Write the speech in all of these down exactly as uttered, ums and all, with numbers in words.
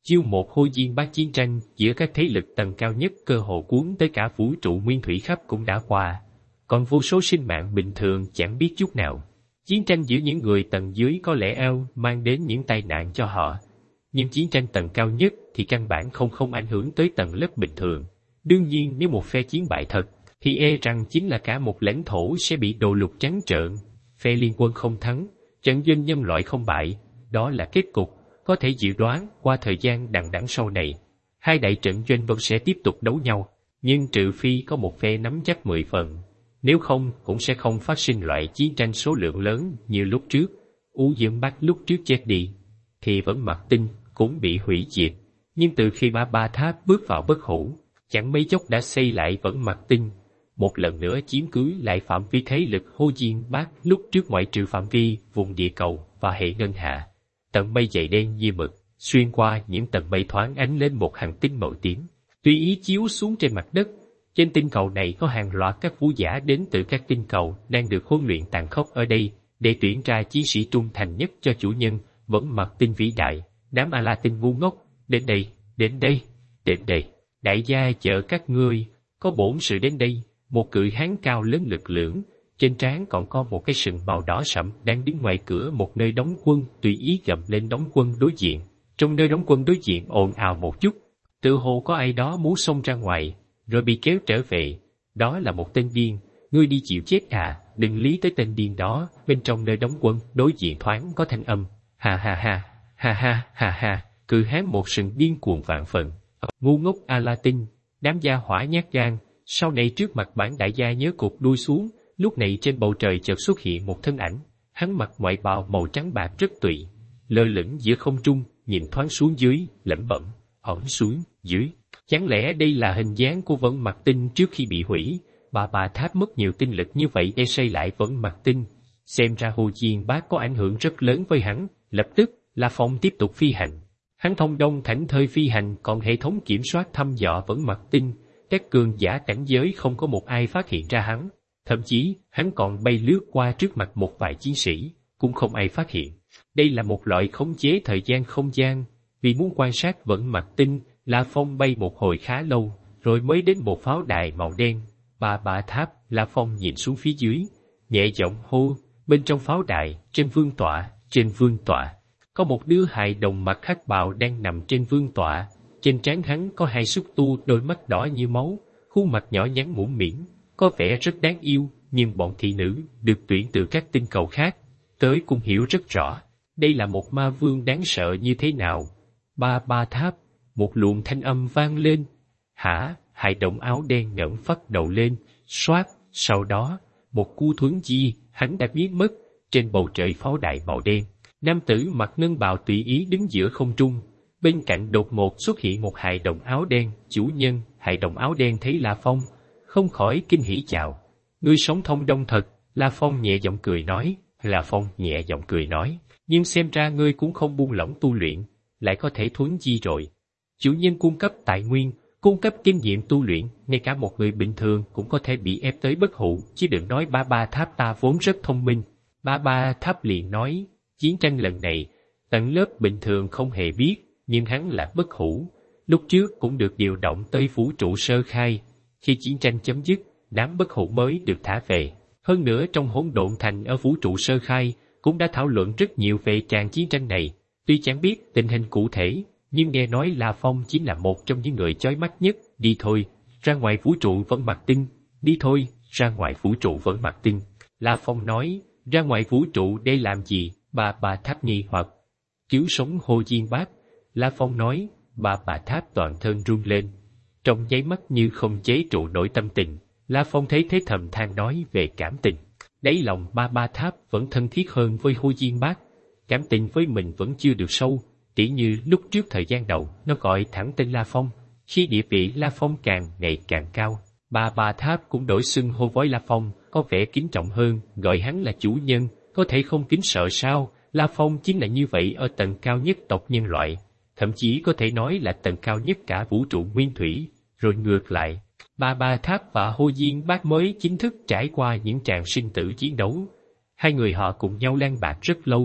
Chiêu một Hô Diên Bác chiến tranh giữa các thế lực tầng cao nhất cơ hồ cuốn tới cả vũ trụ nguyên thủy khắp cũng đã qua, còn vô số sinh mạng bình thường chẳng biết chút nào. Chiến tranh giữa những người tầng dưới có lẽ eo mang đến những tai nạn cho họ, nhưng chiến tranh tầng cao nhất thì căn bản không không ảnh hưởng tới tầng lớp bình thường. Đương nhiên nếu một phe chiến bại thật, thì e rằng chính là cả một lãnh thổ sẽ bị đồ lục trắng trợn. Phe liên quân không thắng, trận doanh nhân loại không bại, đó là kết cục có thể dự đoán qua thời gian đằng đẵng sau này. Hai đại trận doanh vẫn sẽ tiếp tục đấu nhau, nhưng trừ phi có một phe nắm chắc mười phần, nếu không cũng sẽ không phát sinh loại chiến tranh số lượng lớn như lúc trước. U Dương Bắc lúc trước chết đi, thì vẫn Mặc Tinh cũng bị hủy diệt, nhưng từ khi Ba Ba Tháp bước vào bất hủ, chẳng mấy chốc đã xây lại vẫn Mặc Tinh, một lần nữa chiếm cứ lại phạm vi thế lực Hô Diên Bác lúc trước ngoại trừ phạm vi vùng địa cầu và hệ ngân hạ. Tầng mây dày đen như mực, xuyên qua những tầng mây thoáng ánh lên một hành tinh màu tím, tùy ý chiếu xuống trên mặt đất. Trên tinh cầu này có hàng loạt các vũ giả đến từ các tinh cầu đang được huấn luyện tàn khốc ở đây để tuyển ra chiến sĩ trung thành nhất cho chủ nhân vẫn Mặc Tinh vĩ đại. Đám A La Tinh ngu ngốc, đến đây, đến đây, đến đây. Đại gia chờ các ngươi, có bổn sự đến đây. Một cự hán cao lớn lực lưỡng, trên trán còn có một cái sừng màu đỏ sẫm đang đứng ngoài cửa một nơi đóng quân, tùy ý gầm lên đóng quân đối diện. Trong nơi đóng quân đối diện ồn ào một chút, tự hồ có ai đó muốn xông ra ngoài, rồi bị kéo trở về. Đó là một tên điên, ngươi đi chịu chết à, đừng lý tới tên điên đó. Bên trong nơi đóng quân đối diện thoáng có thanh âm, ha ha ha, ha ha ha ha, cự hán một sừng điên cuồng vạn phần. Ngu ngốc A La Tinh, đám gia hỏa nhát gan. Sau này trước mặt bản đại gia nhớ cụt đuôi xuống. Lúc này trên bầu trời chợt xuất hiện một thân ảnh, hắn mặc ngoại bào màu trắng bạc rất tùy, lơ lửng giữa không trung, nhìn thoáng xuống dưới, lẩm bẩm, ẩn xuống dưới. Chẳng lẽ đây là hình dáng của vẫn Mặc Tinh trước khi bị hủy? Bà bà Tháp mất nhiều tinh lực như vậy để xây lại vẫn Mặc Tinh, xem ra Hô Diên Bác có ảnh hưởng rất lớn với hắn. Lập tức, La Phong tiếp tục phi hành. Hắn thông dong thảnh thơi phi hành, còn hệ thống kiểm soát thăm dò vẫn Mặc Tinh, các cường giả cảnh giới không có một ai phát hiện ra hắn. Thậm chí, hắn còn bay lướt qua trước mặt một vài chiến sĩ, cũng không ai phát hiện. Đây là một loại khống chế thời gian không gian. Vì muốn quan sát vẫn Mặc Tinh, La Phong bay một hồi khá lâu, rồi mới đến một pháo đài màu đen. Ba Ba Tháp, La Phong nhìn xuống phía dưới, nhẹ giọng hô. Bên trong pháo đài, trên vương tọa, trên vương tọa, có một đứa hài đồng mặc hắc bào đang nằm trên vương tọa. Trên trán hắn có hai xúc tu, đôi mắt đỏ như máu, khuôn mặt nhỏ nhắn mũm mĩm, có vẻ rất đáng yêu. Nhưng bọn thị nữ được tuyển từ các tinh cầu khác tới cũng hiểu rất rõ đây là một ma vương đáng sợ như thế nào. Ba Ba Tháp, một luồng thanh âm vang lên. Hả? Hài đồng áo đen ngẩng phát đầu lên, xoát, sau đó một cú thuấn di, hắn đã biến mất trên bầu trời pháo đài màu đen. Nam tử mặc ngân bào tùy ý đứng giữa không trung, bên cạnh đột ngột xuất hiện một hài đồng áo đen. Chủ nhân. Hài đồng áo đen thấy La Phong, không khỏi kinh hỉ chào. Ngươi sống thông dong thật. La Phong nhẹ giọng cười nói. La Phong nhẹ giọng cười nói, nhưng xem ra ngươi cũng không buông lỏng tu luyện, lại có thể thuấn di rồi. Chủ nhân cung cấp tài nguyên, cung cấp kinh nghiệm tu luyện, ngay cả một người bình thường cũng có thể bị ép tới bất hủ, chứ đừng nói Ba Ba Tháp ta vốn rất thông minh. Ba Ba Tháp liền nói, chiến tranh lần này, tầng lớp bình thường không hề biết, nhưng hắn là bất hủ. Lúc trước cũng được điều động tới vũ trụ sơ khai. Khi chiến tranh chấm dứt, đám bất hủ mới được thả về. Hơn nữa trong hỗn độn thành ở vũ trụ sơ khai, cũng đã thảo luận rất nhiều về tràng chiến tranh này. Tuy chẳng biết tình hình cụ thể, nhưng nghe nói La Phong chính là một trong những người chói mắt nhất. Đi thôi, ra ngoài vũ trụ vẫn Mặc Tinh. Đi thôi, ra ngoài vũ trụ vẫn Mặc Tinh. La Phong nói, ra ngoài vũ trụ để làm gì? Ba Ba Tháp nghi hoặc. Cứu sống Hô Diên Bác. La Phong nói. Ba Ba Tháp toàn thân run lên, trong nháy mắt như không chế trụ nổi tâm tình. La Phong thấy thế thầm than nói về cảm tình. Đáy lòng Ba Ba Tháp vẫn thân thiết hơn với Hô Diên Bác. Cảm tình với mình vẫn chưa được sâu, tỉ như lúc trước thời gian đầu nó gọi thẳng tên La Phong. Khi địa vị La Phong càng ngày càng cao, Ba Ba Tháp cũng đổi xưng hô với La Phong, có vẻ kính trọng hơn, gọi hắn là chủ nhân. Có thể không kính sợ sao? La Phong chính là như vậy ở tầng cao nhất tộc nhân loại, thậm chí có thể nói là tầng cao nhất cả vũ trụ nguyên thủy. Rồi ngược lại, Ba Ba Tháp và Hô Diên Bác mới chính thức trải qua những tràng sinh tử chiến đấu. Hai người họ cùng nhau lang bạc rất lâu,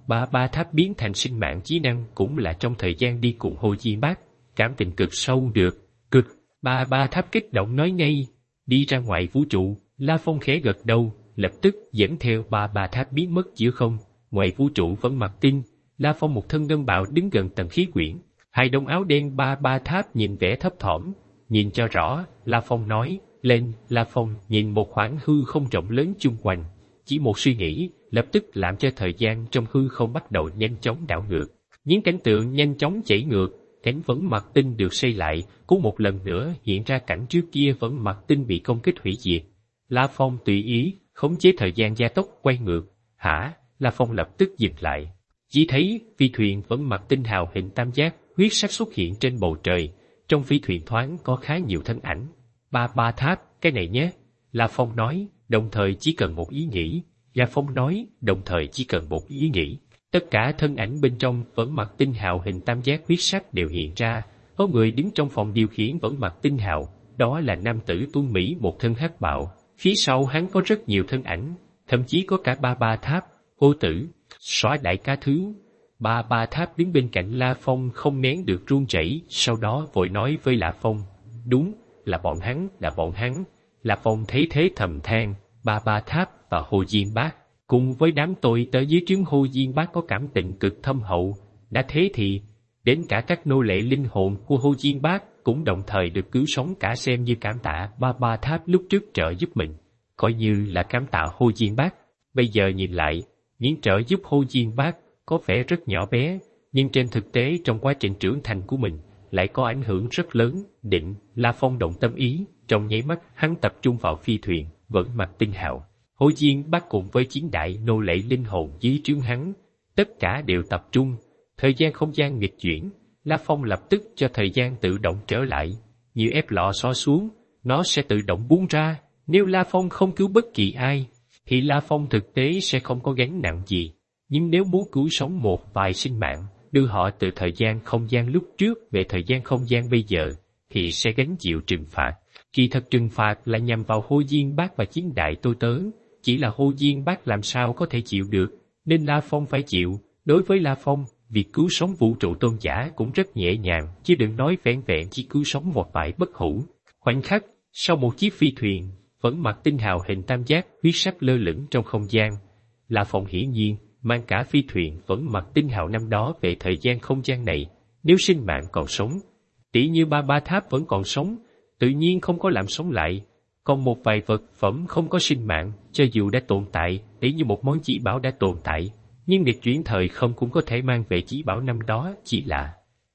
Ba ba tháp biến thành sinh mạng trí năng cũng là trong thời gian đi cùng Hồ Diên Bác, cảm tình cực sâu được, cực. Ba ba tháp kích động nói ngay, đi ra ngoài vũ trụ. La Phong khẽ gật đầu, lập tức dẫn theo ba ba tháp biến mất giữa không. Ngoài vũ trụ vẫn mặc tinh, La Phong một thân ngân bạo đứng gần tầng khí quyển. Hai đồng áo đen ba ba tháp nhìn vẻ thấp thỏm, nhìn cho rõ, La Phong nói, lên. La Phong nhìn một khoảng hư không rộng lớn chung quanh, chỉ một suy nghĩ, lập tức làm cho thời gian trong hư không bắt đầu nhanh chóng đảo ngược. Những cảnh tượng nhanh chóng chảy ngược, cánh vẫn mặt tinh được xây lại, cũng một lần nữa hiện ra cảnh trước kia vẫn mặt tinh bị công kích hủy diệt. La Phong tùy ý, khống chế thời gian gia tốc quay ngược. Hả? La Phong lập tức dừng lại. Chỉ thấy phi thuyền vẫn mặt tinh hào hình tam giác, huyết sắc xuất hiện trên bầu trời. Trong phi thuyền thoáng có khá nhiều thân ảnh. Ba ba tháp, cái này nhé. La Phong nói, đồng thời chỉ cần một ý nghĩ. La Phong nói, đồng thời chỉ cần một ý nghĩ. Tất cả thân ảnh bên trong vẫn mặt tinh hào hình tam giác huyết sắc đều hiện ra. Có người đứng trong phòng điều khiển vẫn mặt tinh hào, đó là nam tử tuấn Mỹ một thân hắc bào. Phía sau hắn có rất nhiều thân ảnh, thậm chí có cả ba ba tháp, Ô Tử, Xóa Đại Ca Thứ. Ba ba tháp đứng bên cạnh La Phong không nén được run rẩy, sau đó vội nói với La Phong, đúng, là bọn hắn, là bọn hắn. La Phong thấy thế thầm than, ba ba tháp và Hồ Diên Bác, cùng với đám tôi tới dưới trướng Hồ Diên Bác có cảm tình cực thâm hậu. Đã thế thì, đến cả các nô lệ linh hồn của Hồ Diên Bác cũng đồng thời được cứu sống cả, xem như cảm tạ ba ba tháp lúc trước trợ giúp mình, coi như là cảm tạ Hồ Diên Bác. Bây giờ nhìn lại, những trợ giúp Hồ Diên Bác có vẻ rất nhỏ bé, nhưng trên thực tế trong quá trình trưởng thành của mình lại có ảnh hưởng rất lớn. Định, La Phong động tâm ý, trong nháy mắt hắn tập trung vào phi thuyền, vẫn mặt tinh hào. Hồ Diên Bác cùng với chín đại nô lệ linh hồn dưới trướng hắn, tất cả đều tập trung. Thời gian không gian nghịch chuyển, La Phong lập tức cho thời gian tự động trở lại. Như ép lọ xo xuống, nó sẽ tự động buông ra. Nếu La Phong không cứu bất kỳ ai, thì La Phong thực tế sẽ không có gánh nặng gì. Nhưng nếu muốn cứu sống một vài sinh mạng, đưa họ từ thời gian không gian lúc trước về thời gian không gian bây giờ, thì sẽ gánh chịu trừng phạt. Kỳ thật trừng phạt là nhằm vào Hồ Diên Bác và chín đại tôi tớ, chỉ là Hồ Diên Bác làm sao có thể chịu được, nên La Phong phải chịu. Đối với La Phong, việc cứu sống vũ trụ tôn giả cũng rất nhẹ nhàng, chứ đừng nói vẹn vẹn chỉ cứu sống một vài bất hủ. Khoảnh khắc, sau một chiếc phi thuyền, vẫn mặt tinh hào hình tam giác huyết sắc lơ lửng trong không gian. La Phong hiển nhiên mang cả phi thuyền vẫn mặt tinh hào năm đó về thời gian không gian này. Nếu sinh mạng còn sống, tỉ như ba ba tháp vẫn còn sống, tự nhiên không có làm sống lại. Còn một vài vật phẩm không có sinh mạng, cho dù đã tồn tại, tỉ như một món chỉ bảo đã tồn tại, nhưng nghịch chuyển thời không cũng có thể mang về chỉ bảo năm đó. Chỉ là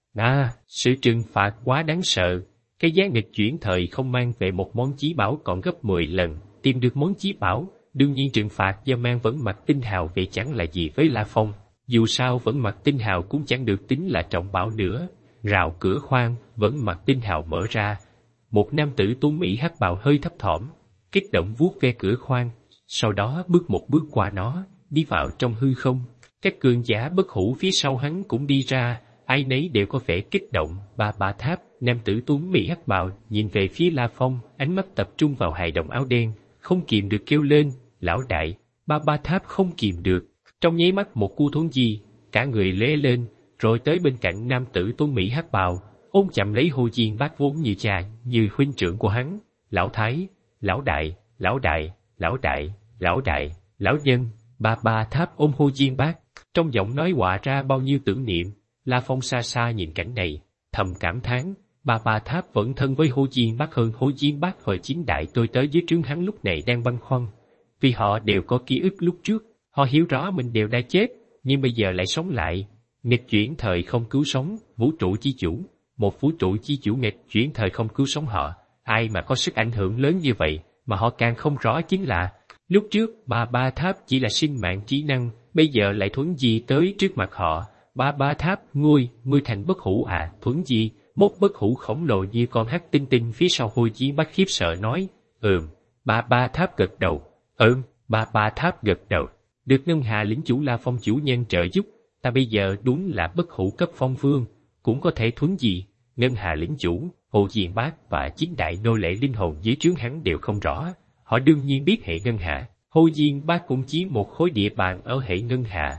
À, sự trừng phạt quá đáng sợ. Cái giá nghịch chuyển thời không mang về một món chí bảo còn gấp mười lần tìm được món chí bảo. Đương nhiên trừng phạt do mang vẫn mặt tinh hào về chẳng là gì với La Phong. Dù sao vẫn mặt tinh hào cũng chẳng được tính là trọng bảo nữa. Rào cửa khoang, vẫn mặt tinh hào mở ra. Một nam tử tuấn Mỹ hắc bào hơi thấp thỏm, kích động vuốt ve cửa khoang, sau đó bước một bước qua nó, đi vào trong hư không. Các cường giả bất hủ phía sau hắn cũng đi ra, ai nấy đều có vẻ kích động. Ba ba tháp, nam tử tuấn Mỹ hắc bào nhìn về phía La Phong, ánh mắt tập trung vào hài đồng áo đen, không kìm được kêu lên, lão đại. Ba ba tháp không kìm được, trong nháy mắt một cu thốn gì, cả người lế lên, rồi tới bên cạnh nam tử tuấn Mỹ hắc bào, ôm chậm lấy Hồ Diên Bác vốn như cha, như huynh trưởng của hắn. Lão thái, lão đại, lão đại, lão đại, lão đại, lão nhân. Ba ba tháp ôm Hồ Diên Bác, trong giọng nói hòa ra bao nhiêu tưởng niệm. La Phong xa xa nhìn cảnh này, thầm cảm thán, ba ba tháp vẫn thân với Hồ Diên Bác hơn Hồ Diên Bác hồi chín đại tôi tới dưới trướng hắn lúc này đang băn khoăn. Vì họ đều có ký ức lúc trước, họ hiểu rõ mình đều đã chết, nhưng bây giờ lại sống lại. Nghịch chuyển thời không cứu sống, vũ trụ chi chủ. Một vũ trụ chi chủ nghịch chuyển thời không cứu sống họ, ai mà có sức ảnh hưởng lớn như vậy, mà họ càng không rõ chính là, lúc trước ba ba tháp chỉ là sinh mạng trí năng, bây giờ lại thuấn di tới trước mặt họ. Ba ba tháp, ngươi, ngươi thành bất hủ à? Thuấn di, một bất hủ khổng lồ như con hắc tinh tinh phía sau Hồ Diên Bác khiếp sợ nói, ừm. Ba ba tháp gật đầu, ừm. Ba ba tháp gật đầu, được Ngân Hà lĩnh chủ La Phong chủ nhân trợ giúp, ta bây giờ đúng là bất hủ cấp phong vương, cũng có thể thuấn di. Ngân Hà lĩnh chủ, Hồ Diên Bác và chín đại nô lệ linh hồn dưới trướng hắn đều không rõ. Họ đương nhiên biết hệ Ngân Hà, Hồ Diên Bác cũng chiếm một khối địa bàn ở hệ Ngân Hà,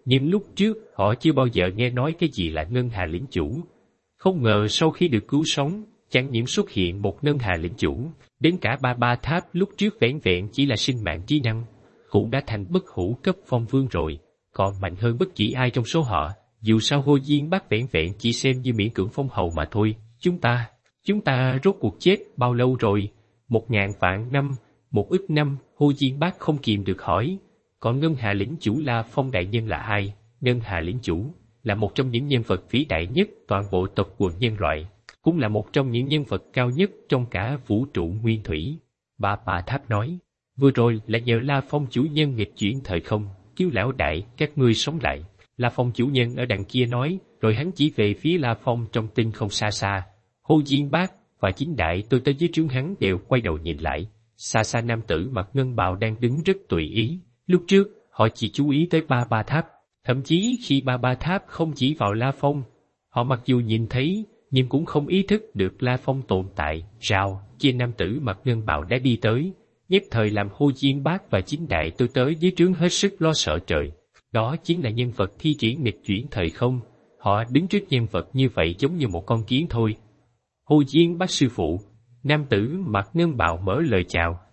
Nhưng lúc trước họ chưa bao giờ nghe nói cái gì là ngân hà lĩnh chủ. Không ngờ sau khi được cứu sống, chẳng những xuất hiện một ngân hà lĩnh chủ, đến cả ba ba tháp lúc trước vẻn vẹn chỉ là sinh mạng trí năng, cũng đã thành bất hủ cấp phong vương rồi, còn mạnh hơn bất kỳ ai trong số họ. Dù sao Hồ Diên Bác vẻn vẹn chỉ xem như miễn cưỡng phong hầu mà thôi. Chúng ta, chúng ta rốt cuộc chết bao lâu rồi? Một ngàn vạn năm, một ức năm, Hồ Diên Bác không kìm được hỏi. Còn ngân hà lĩnh chủ La Phong đại nhân là ai? Ngân hà lĩnh chủ là một trong những nhân vật vĩ đại nhất toàn bộ tộc quần nhân loại, cũng là một trong những nhân vật cao nhất trong cả vũ trụ nguyên thủy. Ba Ba Tháp nói, vừa rồi là nhờ La Phong chủ nhân nghịch chuyển thời không, cứu lão đại các ngươi sống lại. La Phong chủ nhân ở đằng kia nói, rồi hắn chỉ về phía La Phong trong tinh không xa xa. Hồ Diên Bác và chính đại tôi tới dưới trướng hắn đều quay đầu nhìn lại. Xa xa nam tử mặc ngân bào đang đứng rất tùy ý. Lúc trước, họ chỉ chú ý tới Ba Ba Tháp. Thậm chí khi Ba Ba Tháp không chỉ vào La Phong, họ mặc dù nhìn thấy, nhưng cũng không ý thức được La Phong tồn tại. Rào, kia nam tử mặc ngân bào đã đi tới, nhất thời làm Hồ Diên Bác và chính đại tôi tới dưới trướng hết sức lo sợ trời. Đó chính là nhân vật thi triển nghịch chuyển thời không. Họ đứng trước nhân vật như vậy giống như một con kiến thôi. Hồ Diên Bác sư phụ, nam tử mặc ngân bào mở lời chào.